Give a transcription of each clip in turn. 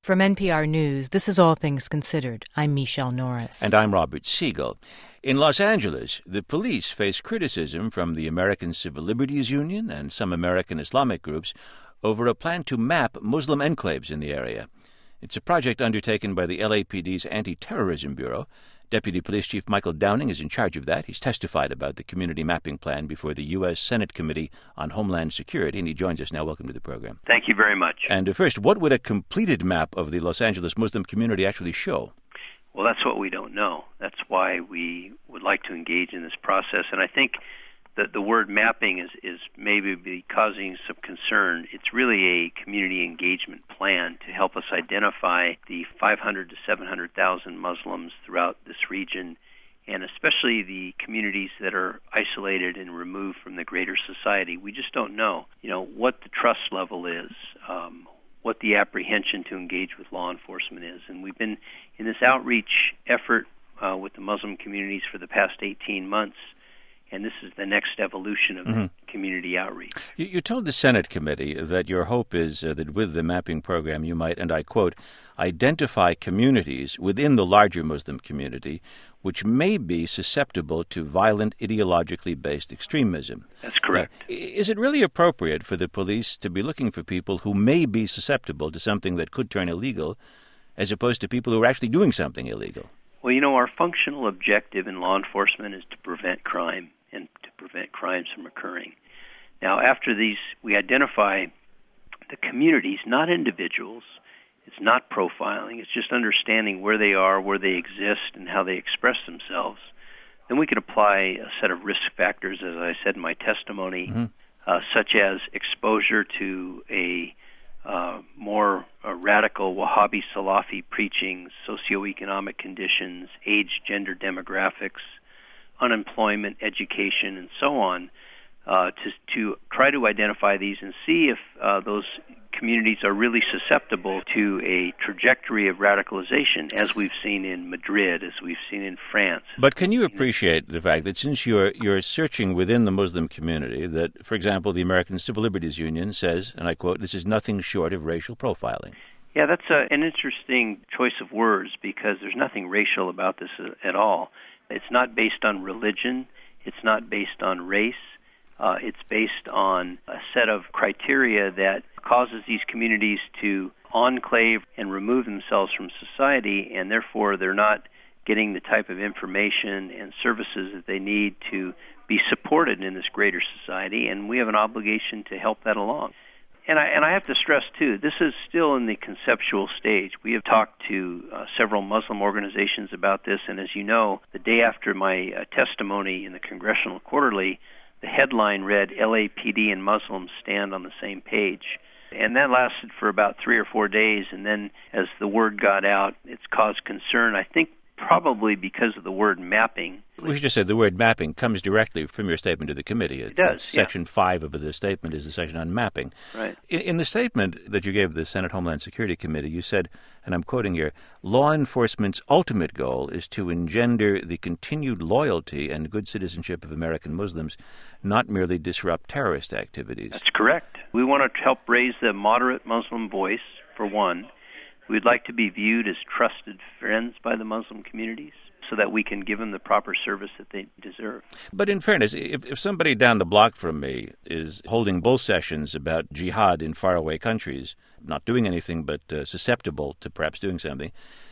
From NPR News, this is All Things Considered. I'm Michelle Norris. And I'm Robert Siegel. In Los Angeles, the police face criticism from the American Civil Liberties Union and some American Islamic groups over a plan to map Muslim enclaves in the area. It's a project undertaken by the LAPD's Anti-Terrorism Bureau. Deputy Police Chief Michael Downing is in charge of that. He's testified about the community mapping plan before the U.S. Senate Committee on Homeland Security, and he joins us now. Welcome to the program. Thank you very much. And first, what would a completed map of the Los Angeles Muslim community actually show? Well, that's what we don't know. That's why we would like to engage in this process. And I think that the word mapping is maybe causing some concern. It's really a community engagement plan to help us identify the 500 to 700,000 Muslims throughout this region, and especially the communities that are isolated and removed from the greater society. We just don't know, what the trust level is, what the apprehension to engage with law enforcement is. And we've been in this outreach effort with the Muslim communities for the past 18 months, and this is the next evolution of community outreach. You told the Senate committee that your hope is that with the mapping program you might, and I quote, identify communities within the larger Muslim community which may be susceptible to violent, ideologically based extremism. That's correct. Is it really appropriate for the police to be looking for people who may be susceptible to something that could turn illegal, as opposed to people who are actually doing something illegal? Well, our functional objective in law enforcement is to prevent crime and to prevent crimes from occurring. Now, after these, we identify the communities, not individuals. It's not profiling. It's just understanding where they are, where they exist, and how they express themselves. Then we can apply a set of risk factors, as I said in my testimony, such as exposure to a more radical Wahhabi Salafi preaching, socioeconomic conditions, age, gender demographics, unemployment, education, and so on, to try to identify these and see if those communities are really susceptible to a trajectory of radicalization, as we've seen in Madrid, as we've seen in France. But can you appreciate the fact that since you're searching within the Muslim community, that, for example, the American Civil Liberties Union says, and I quote, this is nothing short of racial profiling? Yeah, that's an interesting choice of words, because there's nothing racial about this at all. It's not based on religion. It's not based on race. It's based on a set of criteria that causes these communities to enclave and remove themselves from society, and therefore they're not getting the type of information and services that they need to be supported in this greater society, and we have an obligation to help that along. And I have to stress, too, this is still in the conceptual stage. We have talked to several Muslim organizations about this, and as you know, the day after my testimony in the Congressional Quarterly, the headline read, LAPD and Muslims stand on the same page. And that lasted for about 3 or 4 days, and then as the word got out, it's caused concern, I think probably because of the word mapping. We should just say the word mapping comes directly from your statement to the committee. It does, Section 5 of the statement is the section on mapping. Right. In the statement that you gave the Senate Homeland Security Committee, you said, and I'm quoting here, law enforcement's ultimate goal is to engender the continued loyalty and good citizenship of American Muslims, not merely disrupt terrorist activities. That's correct. We want to help raise the moderate Muslim voice, for one. We'd like to be viewed as trusted friends by the Muslim communities so that we can give them the proper service that they deserve. But in fairness, if somebody down the block from me is holding bull sessions about jihad in faraway countries, not doing anything but susceptible to perhaps doing something,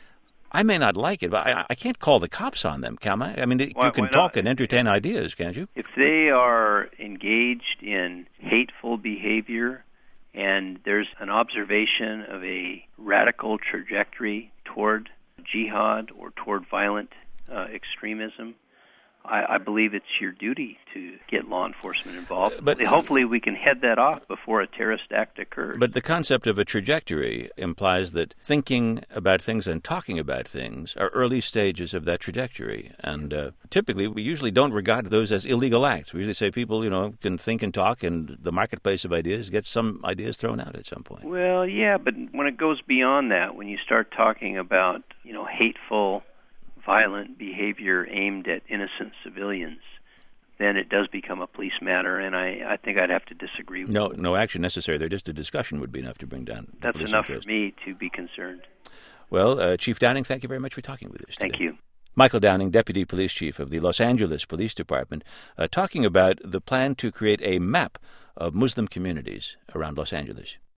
I may not like it, but I can't call the cops on them, can I? I mean, you can talk and entertain ideas, can't you? If they are engaged in hateful behavior, and there's an observation of a radical trajectory toward jihad or toward violent extremism, I believe it's your duty to get law enforcement involved. But hopefully we can head that off before a terrorist act occurs. But the concept of a trajectory implies that thinking about things and talking about things are early stages of that trajectory. And typically we usually don't regard those as illegal acts. We usually say people, can think and talk, and the marketplace of ideas gets some ideas thrown out at some point. Well, yeah, but when it goes beyond that, when you start talking about, hateful, violent behavior aimed at innocent civilians, then it does become a police matter, and I think I'd have to disagree with you. No action necessary there. Just a discussion would be enough to bring down the That's police enough interest. for me to be concerned. Well, Chief Downing, thank you very much for talking with us today. Thank you. Michael Downing, Deputy Police Chief of the Los Angeles Police Department, talking about the plan to create a map of Muslim communities around Los Angeles.